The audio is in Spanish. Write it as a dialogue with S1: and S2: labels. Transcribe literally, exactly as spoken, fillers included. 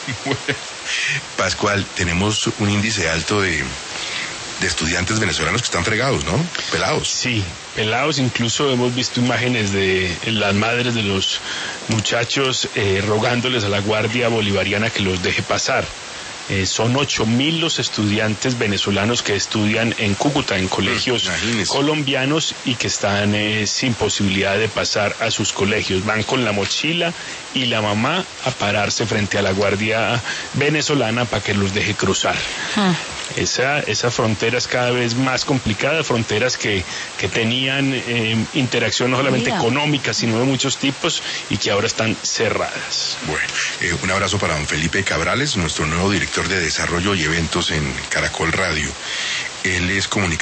S1: Bueno, Pascual, tenemos un índice alto de, de estudiantes venezolanos que están fregados, ¿no? Pelados.
S2: Sí, pelados. Incluso hemos visto imágenes de las madres de los muchachos eh, rogándoles a la Guardia Bolivariana que los deje pasar. Eh, son ocho mil los estudiantes venezolanos que estudian en Cúcuta, en colegios
S1: Imagínese.
S2: colombianos, y que están eh, sin posibilidad de pasar a sus colegios. Van con la mochila y la mamá a pararse frente a la Guardia venezolana para que los deje cruzar.
S3: Ah.
S2: Esa, esa frontera es cada vez más complicada, fronteras que, que tenían eh, interacción no solamente
S3: Mira.
S2: económica, sino de muchos tipos, y que ahora están cerradas.
S1: Bueno, eh, un abrazo para don Felipe Cabrales, nuestro nuevo director de Desarrollo y Eventos en Caracol Radio. Él es comunicador